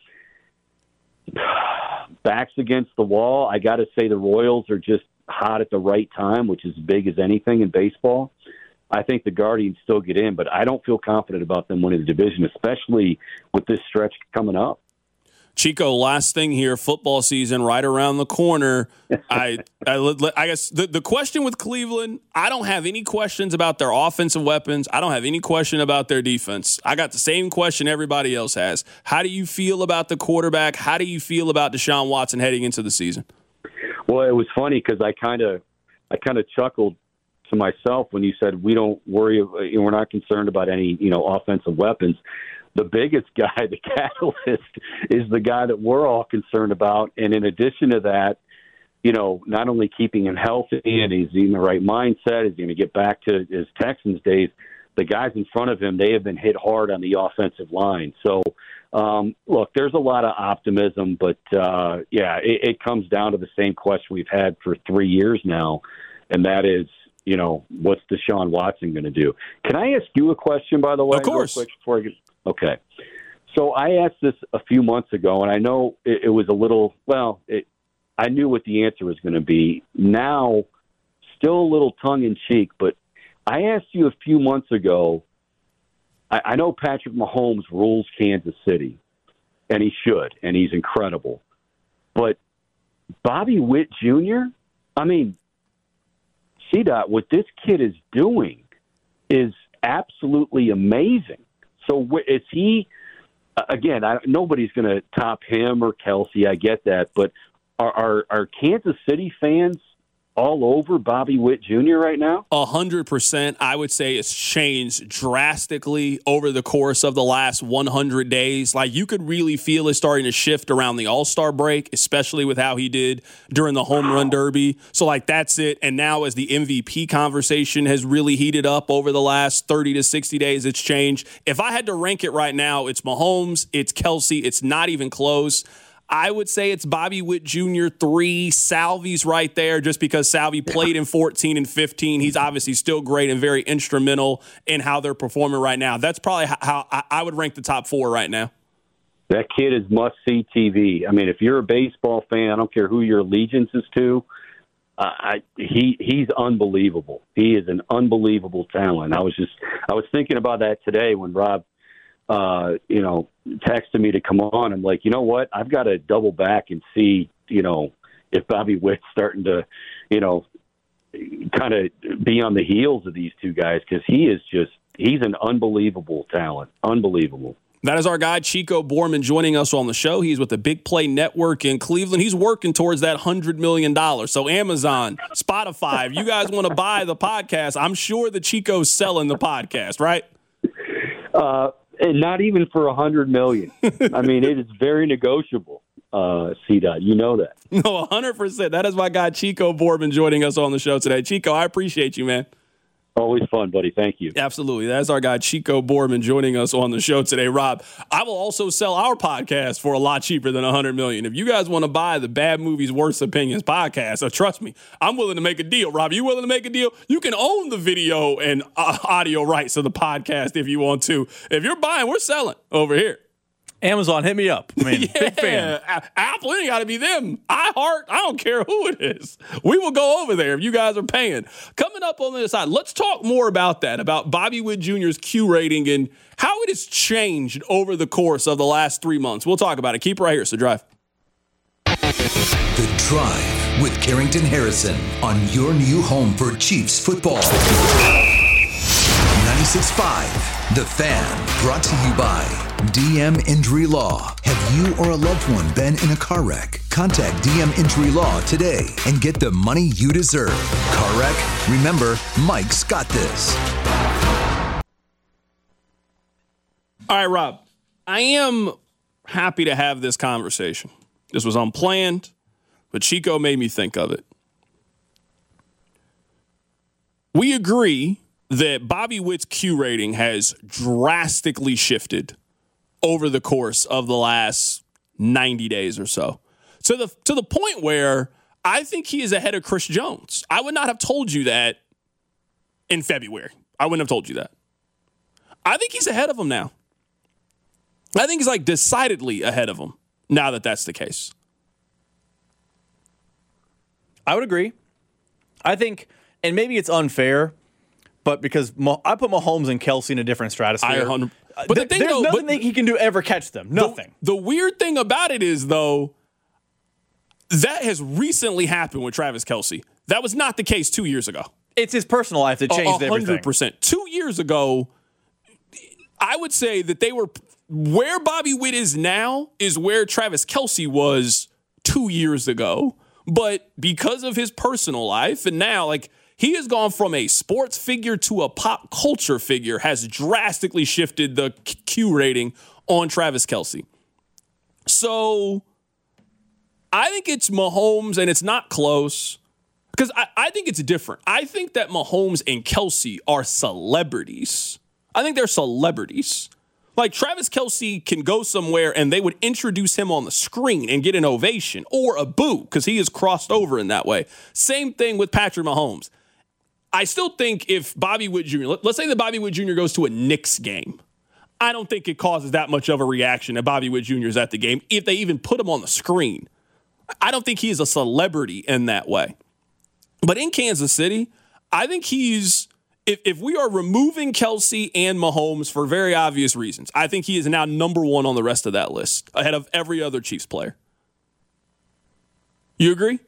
Speaker 9: backs against the wall. I got to say the Royals are just hot at the right time, which is big as anything in baseball. I think the Guardians still get in, but I don't feel confident about them winning the division, especially with this stretch coming up.
Speaker 3: Chico, last thing here, football season right around the corner. I guess the question with Cleveland, I don't have any questions about their offensive weapons. I don't have any question about their defense. I got the same question everybody else has. How do you feel about the quarterback? How do you feel about Deshaun Watson heading into the season?
Speaker 9: Well, it was funny because I kind of chuckled to myself when you said we don't worry, we're not concerned about any offensive weapons. The biggest guy, the catalyst, is the guy that we're all concerned about. And in addition to that, not only keeping him healthy and he's in the right mindset, he's going to get back to his Texans days. The guys in front of him, they have been hit hard on the offensive line. So, look, there's a lot of optimism, but it comes down to the same question we've had for 3 years now, and that is, what's Deshaun Watson going to do? Can I ask you a question, by the way?
Speaker 3: Of course.
Speaker 9: Real quick before I get... Okay. So I asked this a few months ago, and I know it was a little, I knew what the answer was going to be. Now, still a little tongue-in-cheek, but I asked you a few months ago, I know Patrick Mahomes rules Kansas City, and he should, and he's incredible. But Bobby Witt Jr., C-Dot, what this kid is doing is absolutely amazing. So is he, again, nobody's going to top him or Kelsey, I get that, but are Kansas City fans all over Bobby Witt Jr. right now?
Speaker 3: 100%. I would say it's changed drastically over the course of the last 100 days. Like, you could really feel it starting to shift around the All-Star break, especially with how he did during the home run derby. So, that's it. And now as the MVP conversation has really heated up over the last 30 to 60 days, it's changed. If I had to rank it right now, it's Mahomes, it's Kelsey, it's not even close. I would say it's Bobby Witt Jr. 3. Salvi's right there just because Salvi played in 14 and 15. He's obviously still great and very instrumental in how they're performing right now. That's probably how I would rank the top 4 right now.
Speaker 9: That kid is must-see TV. If you're a baseball fan, I don't care who your allegiance is to, he's unbelievable. He is an unbelievable talent. I was thinking about that today when Rob texted me to come on. I'm like, you know what? I've got to double back and see, if Bobby Witt's starting to, kind of be on the heels of these two guys, because he's an unbelievable talent. Unbelievable.
Speaker 3: That is our guy, Chico Borman, joining us on the show. He's with the Big Play Network in Cleveland. He's working towards that $100 million. So Amazon, Spotify, if you guys want to buy the podcast, I'm sure the Chico's selling the podcast, right?
Speaker 9: And not even for $100 million. It is very negotiable. C-Dot, you know that.
Speaker 3: No, 100%. That is my guy, Chico Borman, joining us on the show today. Chico, I appreciate you, man.
Speaker 9: Always fun, buddy. Thank you.
Speaker 3: Absolutely. That's our guy, Chico Borman, joining us on the show today. Rob, I will also sell our podcast for a lot cheaper than $100 million. If you guys want to buy the Bad Movies, Worst Opinions podcast, trust me, I'm willing to make a deal. Rob, you willing to make a deal? You can own the video and audio rights of the podcast if you want to. If you're buying, we're selling over here.
Speaker 5: Amazon, hit me up. Big fan.
Speaker 3: Apple, it ain't got to be them. I don't care who it is. We will go over there if you guys are paying. Coming up on the other side, let's talk more about that, about Bobby Witt Jr.'s Q rating and how it has changed over the course of the last 3 months. We'll talk about it. Keep it right here. So drive.
Speaker 6: The Drive with Carrington Harrison on your new home for Chiefs football. 96.5, The Fan, brought to you by DM Injury Law. Have you or a loved one been in a car wreck? Contact DM Injury Law today and get the money you deserve. Car wreck? Remember, Mike's got this.
Speaker 3: All right, Rob, I am happy to have this conversation. This was unplanned, but Chico made me think of it. We agree that Bobby Witt's Q rating has drastically shifted over the course of the last 90 days or so. To the point where I think he is ahead of Chris Jones. I would not have told you that in February. I wouldn't have told you that. I think he's ahead of him now. I think he's decidedly ahead of him now that that's the case.
Speaker 5: I would agree. I think, and maybe it's unfair, but because I put Mahomes and Kelsey in a different stratosphere.
Speaker 3: But the thing,
Speaker 5: there's nothing he can do ever catch them. Nothing.
Speaker 3: The weird thing about it is, though, that has recently happened with Travis Kelce. That was not the case 2 years ago.
Speaker 5: It's his personal life that changed everything.
Speaker 3: 100%. 2 years ago, I would say that they were where Bobby Witt is now is where Travis Kelce was 2 years ago. But because of his personal life, and now, he has gone from a sports figure to a pop culture figure, has drastically shifted the Q rating on Travis Kelce. So I think it's Mahomes, and it's not close, because I think it's different. I think that Mahomes and Kelce are celebrities. I think they're celebrities. Travis Kelce can go somewhere and they would introduce him on the screen and get an ovation or a boo because he is crossed over in that way. Same thing with Patrick Mahomes. I still think if Bobby Witt Jr., let's say that Bobby Witt Jr. goes to a Knicks game, I don't think it causes that much of a reaction that Bobby Witt Jr. is at the game if they even put him on the screen. I don't think he's a celebrity in that way. But in Kansas City, I think he's... If we are removing Kelce and Mahomes for very obvious reasons, I think he is now number one on the rest of that list, ahead of every other Chiefs player. You agree?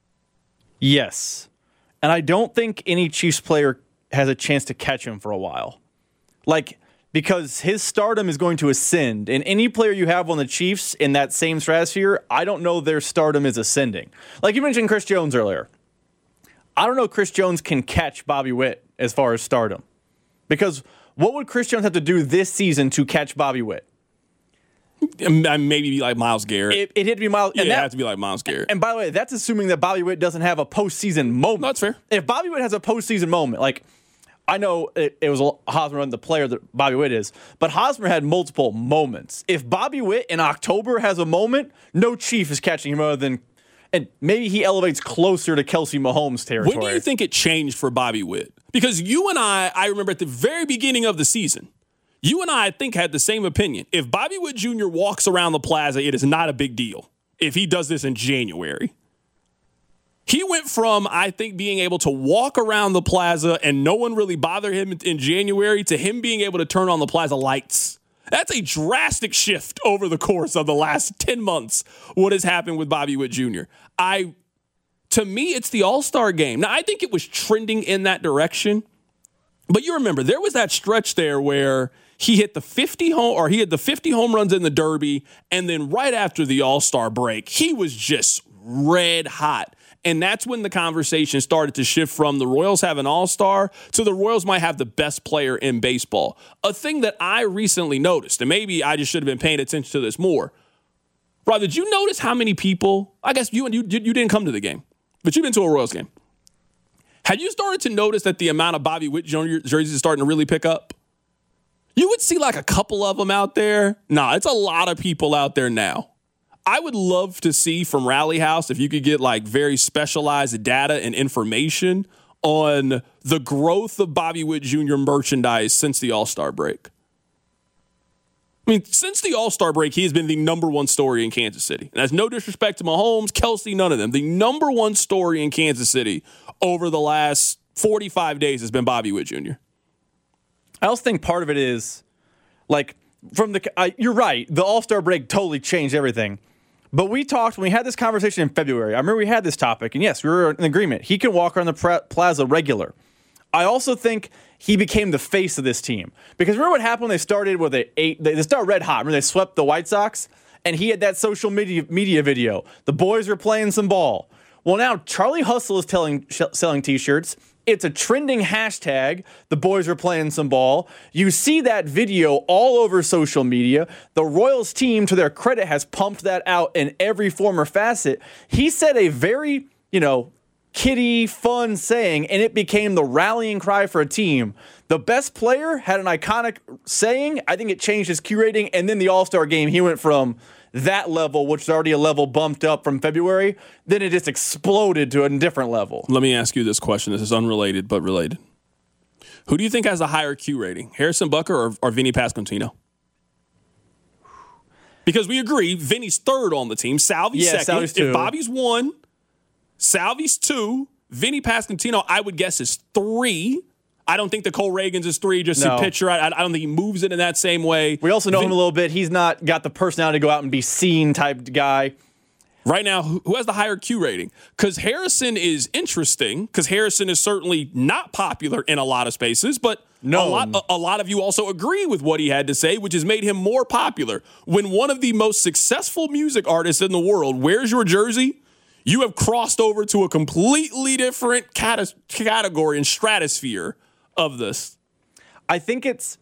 Speaker 5: Yes. And I don't think any Chiefs player has a chance to catch him for a while. Because his stardom is going to ascend. And any player you have on the Chiefs in that same stratosphere, I don't know their stardom is ascending. You mentioned Chris Jones earlier. I don't know if Chris Jones can catch Bobby Witt as far as stardom. Because what would Chris Jones have to do this season to catch Bobby Witt?
Speaker 3: Maybe be like Myles Garrett.
Speaker 5: It had to be Myles.
Speaker 3: Yeah, it had to be like Myles Garrett.
Speaker 5: And by the way, that's assuming that Bobby Witt doesn't have a postseason moment.
Speaker 3: No, that's fair.
Speaker 5: If Bobby Witt has a postseason moment, I know it was Hosmer, the player that Bobby Witt is, but Hosmer had multiple moments. If Bobby Witt in October has a moment, no Chief is catching him other than... And maybe he elevates closer to Kelce Mahomes territory.
Speaker 3: When do you think it changed for Bobby Witt? Because you and I remember at the very beginning of the season, you and I think, had the same opinion. If Bobby Witt Jr. walks around the plaza, it is not a big deal if he does this in January. He went from, I think, being able to walk around the plaza and no one really bothered him in January to him being able to turn on the plaza lights. That's a drastic shift over the course of the last 10 months, what has happened with Bobby Witt Jr. To me, it's the All-Star game. Now, I think it was trending in that direction, but you remember, there was that stretch there where he hit the 50 home runs in the Derby, and then right after the All-Star break, he was just red hot. And that's when the conversation started to shift from the Royals have an all-star to the Royals might have the best player in baseball. A thing that I recently noticed, and maybe I just should have been paying attention to this more. Rob, did you notice how many people, I guess you didn't come to the game, but you've been to a Royals game. Had you started to notice that the amount of Bobby Witt Jr. jerseys is starting to really pick up? You would see a couple of them out there. Nah, it's a lot of people out there now. I would love to see from Rally House if you could get very specialized data and information on the growth of Bobby Witt Jr. merchandise since the All-Star break. I mean, since the All-Star break, he has been the number one story in Kansas City. And that's no disrespect to Mahomes, Kelce, none of them. The number one story in Kansas City over the last 45 days has been Bobby Witt Jr.
Speaker 5: I also think part of it is, you're right, the All-Star break totally changed everything. But when we had this conversation in February, I remember we had this topic, and yes, we were in agreement. He can walk around the plaza regular. I also think he became the face of this team. Because remember what happened when they started they started red hot. Remember they swept the White Sox? And he had that social media video. The boys are playing some ball. Well, now Charlie Hustle is selling T-shirts. It's a trending hashtag. The boys are playing some ball. You see that video all over social media. The Royals team, to their credit, has pumped that out in every form or facet. He set a very, kiddie, fun saying, and it became the rallying cry for a team. The best player had an iconic saying. I think it changed his Q rating, and then the All-Star game, he went from that level, which is already a level bumped up from February, then it just exploded to a different level.
Speaker 3: Let me ask you this question. This is unrelated, but related. Who do you think has a higher Q rating, Harrison Butker or Vinny Pasquantino? Because we agree, Vinny's third on the team, Salvi's second.
Speaker 5: Salvi's two.
Speaker 3: If Bobby's 1, Salvi's 2, Vinny Pasquantino, I would guess, is 3. I don't think that Cole Reagans is 3, just a pitcher. I don't think he moves it in that same way.
Speaker 5: We also know him a little bit. He's not got the personality to go out and be seen type guy.
Speaker 3: Right now, who has the higher Q rating? Because Harrison is interesting, because Harrison is certainly not popular in a lot of spaces, but a lot of you also agree with what he had to say, which has made him more popular. When one of the most successful music artists in the world wears your jersey, you have crossed over to a completely different category and stratosphere of this.
Speaker 5: I think it's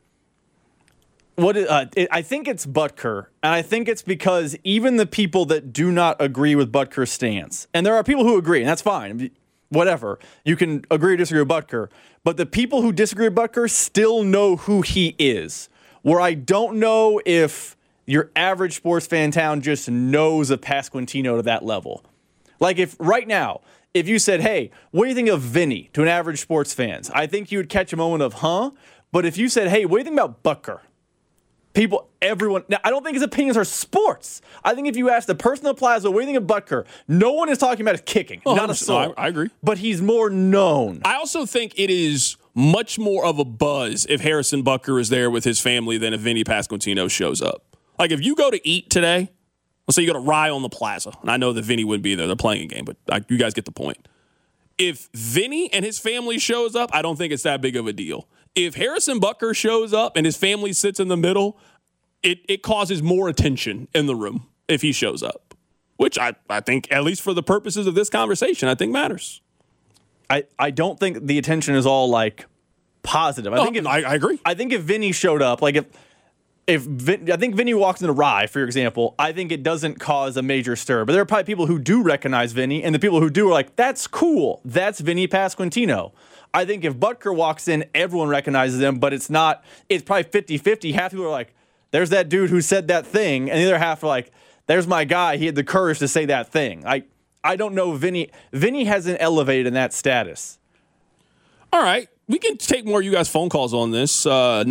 Speaker 5: I think it's Butker, and I think it's because even the people that do not agree with Butker's stance, and there are people who agree, and that's fine, whatever. You can agree or disagree with Butker, but the people who disagree with Butker still know who he is. Where I don't know if your average sports fan town just knows of Pasquantino to that level. Like if right now, if you said, hey, what do you think of Vinny to an average sports fans? I think you would catch a moment of, huh? But if you said, hey, what do you think about Butker? Everyone, now I don't think his opinions are sports. I think if you ask the person in the plaza, what do you think of Butker? No one is talking about his kicking. Not a soul.
Speaker 3: I agree.
Speaker 5: But he's more known.
Speaker 3: I also think it is much more of a buzz if Harrison Butker is there with his family than if Vinny Pasquantino shows up. Like if you go to eat today, let's say you go to Rye on the Plaza, and I know that Vinny wouldn't be there. They're playing a game, but you guys get the point. If Vinny and his family shows up, I don't think it's that big of a deal. If Harrison Butker shows up and his family sits in the middle, it causes more attention in the room if he shows up, which I think, at least for the purposes of this conversation, I think matters.
Speaker 5: I don't think the attention is all like positive. I
Speaker 3: agree.
Speaker 5: I think if Vinny showed up, like I think Vinny walks into Rye, for example, I think it doesn't cause a major stir. But there are probably people who do recognize Vinny, and the people who do are like, that's cool. That's Vinny Pasquantino. I think if Butker walks in, everyone recognizes him, but it's probably 50-50. Half people are like, there's that dude who said that thing, and the other half are like, there's my guy. He had the courage to say that thing. I don't know Vinny. Vinny hasn't elevated in that status.
Speaker 3: All right. We can take more of you guys' phone calls on this.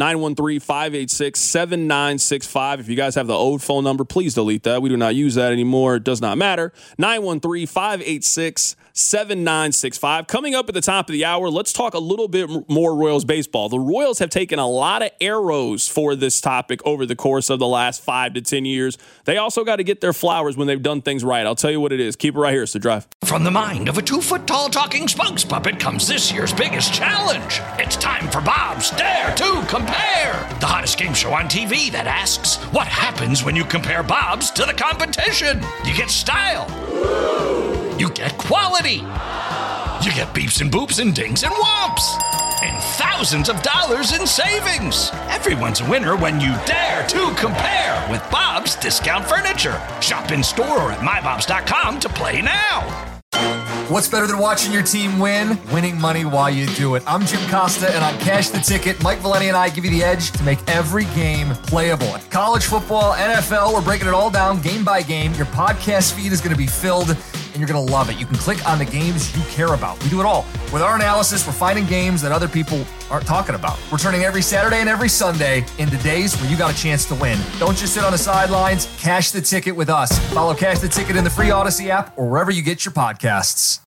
Speaker 3: 913-586-7965. If you guys have the old phone number, please delete that. We do not use that anymore. It does not matter. 913-586-7965. Coming up at the top of the hour, let's talk a little bit more Royals baseball. The Royals have taken a lot of arrows for this topic over the course of the last 5 to 10 years. They also got to get their flowers when they've done things right. I'll tell you what it is. Keep it right here. It's The Drive.
Speaker 2: From the mind of a 2-foot-tall talking spokes puppet comes this year's biggest challenge. It's time for Bob's Dare to Compare, the hottest game show on TV that asks, what happens when you compare Bob's to the competition? You get style. You get quality. You get beeps and boops and dings and whomps. And thousands of dollars in savings. Everyone's a winner when you dare to compare with Bob's Discount Furniture. Shop in store or at mybobs.com to play now.
Speaker 1: What's better than watching your team win? Winning money while you do it. I'm Jim Costa, and on Cash the Ticket, Mike Valeni and I give you the edge to make every game playable. College football, NFL, we're breaking it all down game by game. Your podcast feed is going to be filled, and you're going to love it. You can click on the games you care about. We do it all. With our analysis, we're finding games that other people aren't talking about. We're turning every Saturday and every Sunday into days where you got a chance to win. Don't just sit on the sidelines. Cash the Ticket with us. Follow Cash the Ticket in the free Odyssey app or wherever you get your podcasts.